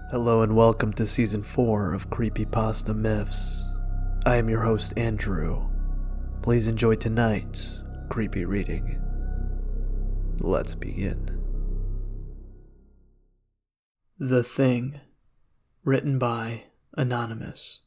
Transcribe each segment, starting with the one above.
Hello and welcome to Season 4 of Creepypasta Myths. I am your host, Andrew. Please enjoy tonight's creepy reading. Let's begin. The Thing, written by Anonymous.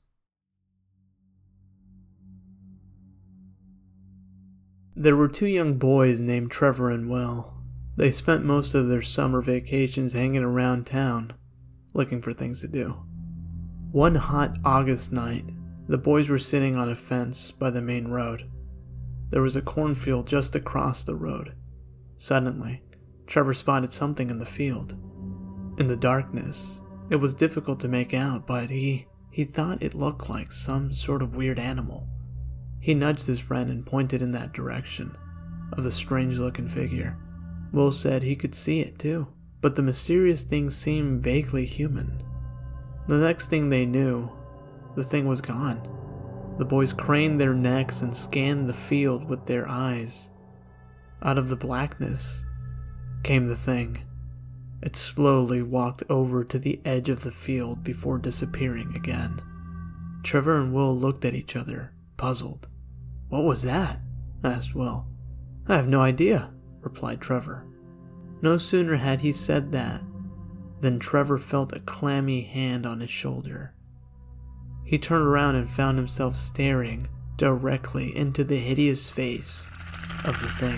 There were two young boys named Trevor and Will. They spent most of their summer vacations hanging around town, looking for things to do. One hot August night, the boys were sitting on a fence by the main road. There was a cornfield just across the road. Suddenly, Trevor spotted something in the field. In the darkness, it was difficult to make out, but he thought it looked like some sort of weird animal. He nudged his friend and pointed in that direction, of the strange-looking figure. Will said he could see it too, but the mysterious thing seemed vaguely human. The next thing they knew, the thing was gone. The boys craned their necks and scanned the field with their eyes. Out of the blackness came the thing. It slowly walked over to the edge of the field before disappearing again. Trevor and Will looked at each other, puzzled. "What was that?" asked Will. "I have no idea," replied Trevor. No sooner had he said that than Trevor felt a clammy hand on his shoulder. He turned around and found himself staring directly into the hideous face of the thing.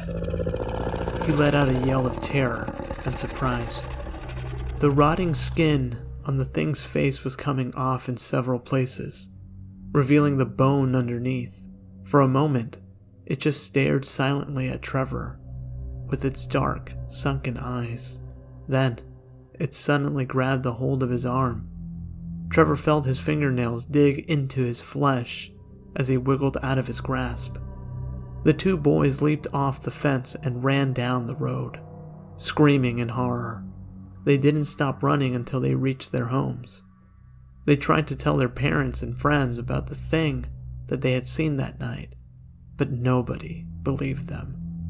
He let out a yell of terror and surprise. The rotting skin on the thing's face was coming off in several places, revealing the bone underneath. For a moment, it just stared silently at Trevor with its dark, sunken eyes. Then, it suddenly grabbed the hold of his arm. Trevor felt his fingernails dig into his flesh as he wiggled out of his grasp. The two boys leaped off the fence and ran down the road, screaming in horror. They didn't stop running until they reached their homes. They tried to tell their parents and friends about the thing that they had seen that night, but nobody believed them.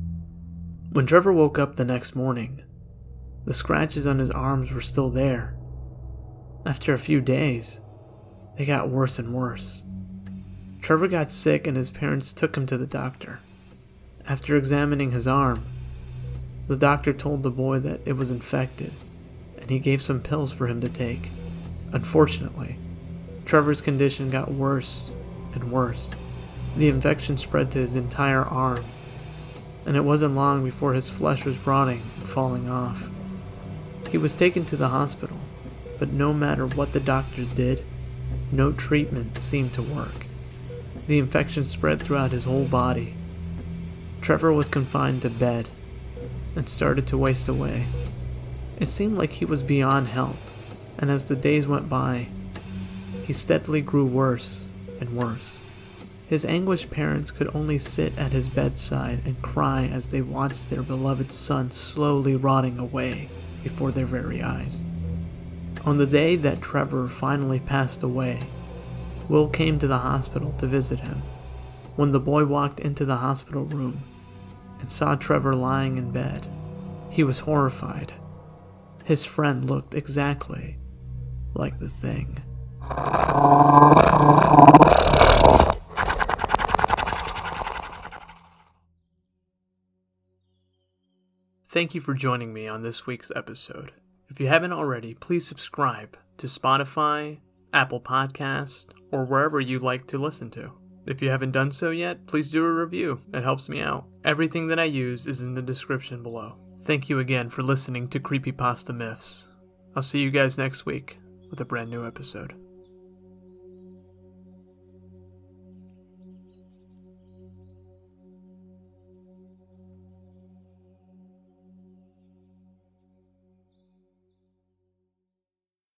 When Trevor woke up the next morning, the scratches on his arms were still there. After a few days, they got worse and worse. Trevor got sick and his parents took him to the doctor. After examining his arm, the doctor told the boy that it was infected, and he gave some pills for him to take. Unfortunately, Trevor's condition got worse and worse. The infection spread to his entire arm, and it wasn't long before his flesh was rotting and falling off. He was taken to the hospital, but no matter what the doctors did, no treatment seemed to work. The infection spread throughout his whole body. Trevor was confined to bed and started to waste away. It seemed like he was beyond help, and as the days went by, he steadily grew worse and worse. His anguished parents could only sit at his bedside and cry as they watched their beloved son slowly rotting away before their very eyes. On the day that Trevor finally passed away, Will came to the hospital to visit him. When the boy walked into the hospital room and saw Trevor lying in bed, he was horrified. His friend looked exactly like the thing. Thank you for joining me on this week's episode. If you haven't already, please subscribe to Spotify, Apple Podcasts, or wherever you like to listen to. If you haven't done so yet, please do a review. It helps me out. Everything that I use is in the description below. Thank you again for listening to Creepypasta Myths. I'll see you guys next week with a brand new episode.